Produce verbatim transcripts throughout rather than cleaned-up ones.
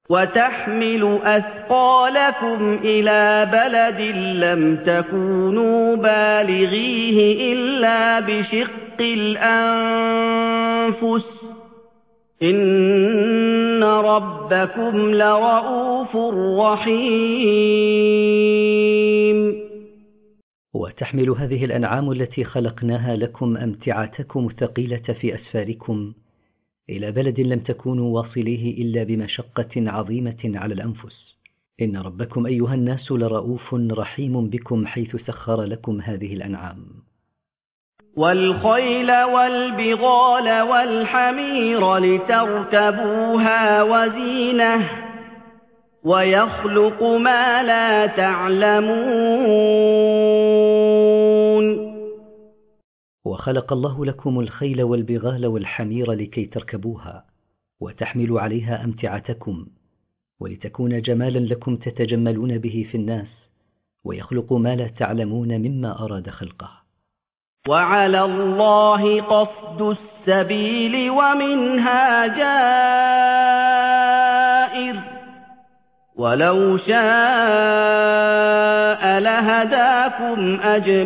وتحمل أثقالكم إلى بلد لم تكونوا بالغيه إلا بشق الأنفس إن ربكم لرءوف رحيم. وتحمل هذه الأنعام التي خلقناها لكم أمتعتكم الثقيلة في أسفاركم إلى بلد لم تكونوا واصليه إلا بمشقة عظيمة على الأنفس إن ربكم أيها الناس لرؤوف رحيم بكم حيث سخر لكم هذه الأنعام. والخيل والبغال والحمير لتركبوها وزينة ويخلق ما لا تعلمون. وخلق الله لكم الخيل والبغال والحمير لكي تركبوها وتحملوا عليها أمتعتكم ولتكون جمالا لكم تتجملون به في الناس ويخلق ما لا تعلمون مما أراد خلقه. وعلى الله قصد السبيل ومنها جائر ولو شاء لهداكم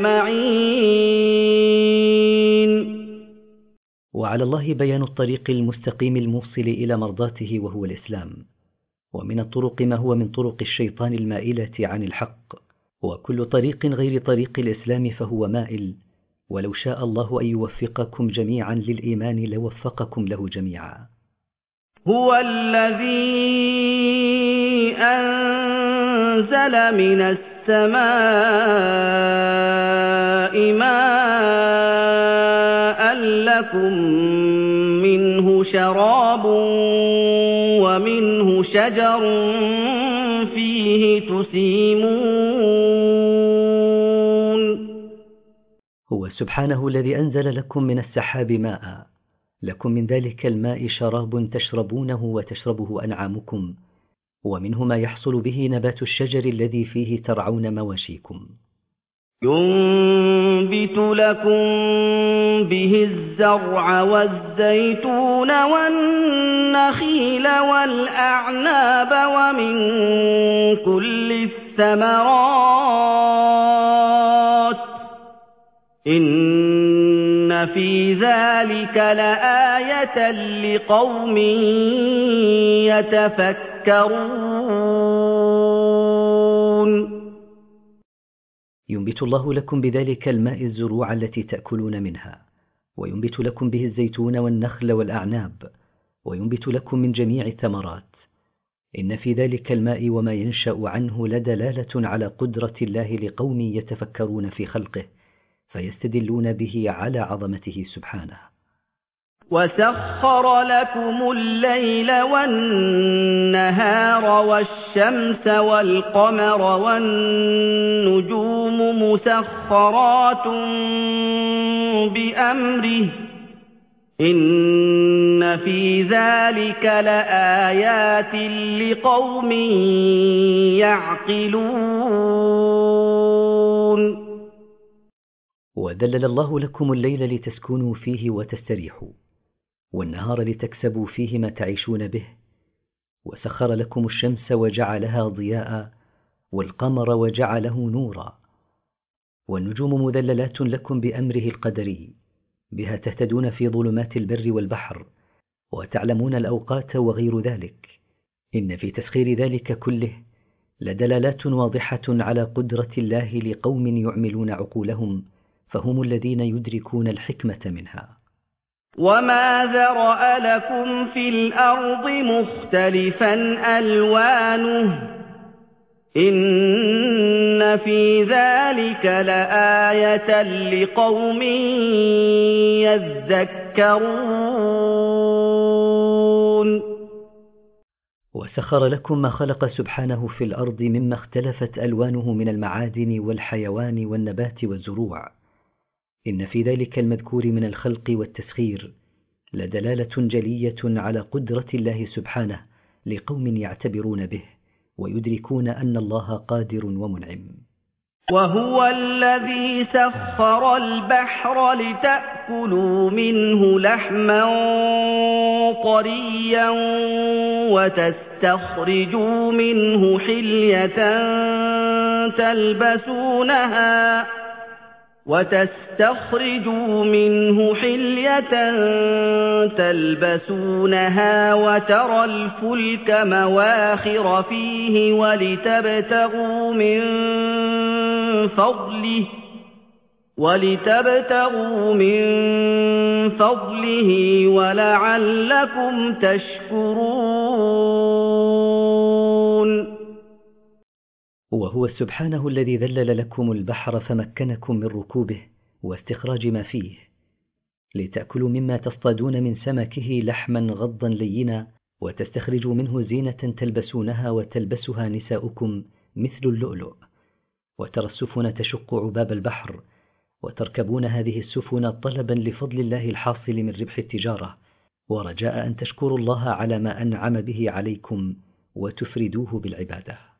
أجمعين. وعلى الله بيان الطريق المستقيم الموصل إلى مرضاته وهو الإسلام، ومن الطرق ما هو من طرق الشيطان المائلة عن الحق، وكل طريق غير طريق الإسلام فهو مائل، ولو شاء الله أن يوفقكم جميعا للإيمان لوفقكم له جميعا. هو الذي أنزل من السماء ماء لكم منه شراب ومنه شجر فيه تسيمون. هو سبحانه الذي أنزل لكم من السحاب ماء، لكم من ذلك الماء شراب تشربونه وتشربه أنعامكم، ومنه ما يحصل به نبات الشجر الذي فيه ترعون مواشيكم. ينبت لكم به الزرع والزيتون والنخيل والأعناب ومن كل الثمرات إن في ذلك لآية لقوم يتفكرون. ينبت الله لكم بذلك الماء الزروع التي تأكلون منها، وينبت لكم به الزيتون والنخل والأعناب، وينبت لكم من جميع الثمرات. إن في ذلك الماء وما ينشأ عنه لدلالة على قدرة الله لقوم يتفكرون في خلقه فيستدلون به على عظمته سبحانه. وسخر لكم الليل والنهار والشمس والقمر والنجوم مسخرات بأمره إن في ذلك لآيات لقوم يعقلون. وذلل الله لكم الليل لتسكنوا فيه وتستريحوا، والنهار لتكسبوا فيه ما تعيشون به، وسخر لكم الشمس وجعلها ضياء، والقمر وجعله نورا، والنجوم مذللات لكم بأمره القدري، بها تهتدون في ظلمات البر والبحر وتعلمون الأوقات وغير ذلك. إن في تسخير ذلك كله لدلالات واضحة على قدرة الله لقوم يعملون عقولهم، فهم الذين يدركون الحكمة منها. وما ذرأ لكم في الأرض مختلفا ألوانه إن في ذلك لآية لقوم يذكرون. وسخر لكم ما خلق سبحانه في الأرض مما اختلفت ألوانه من المعادن والحيوان والنبات والزروع. إن في ذلك المذكور من الخلق والتسخير لدلالة جلية على قدرة الله سبحانه لقوم يعتبرون به ويدركون أن الله قادر ومنعم. وهو الذي سخر البحر لتأكلوا منه لحما طريا وتستخرجوا وتستخرجوا منه حلية تلبسونها وتستخرجوا منه حلية تلبسونها وترى الفلك مواخر فيه ولتبتغوا من فضله ولتبتغوا من فضله ولعلكم تشكرون. وهو سبحانه الذي ذلل لكم البحر فمكنكم من ركوبه واستخراج ما فيه، لتأكلوا مما تصطادون من سمكه لحما غضا لينا، وتستخرجوا منه زينة تلبسونها وتلبسها نساؤكم مثل اللؤلؤ، وترى السفن تشق عباب البحر، وتركبون هذه السفن طلبا لفضل الله الحاصل من ربح التجارة، ورجاء أن تشكروا الله على ما أنعم به عليكم وتفردوه بالعبادة.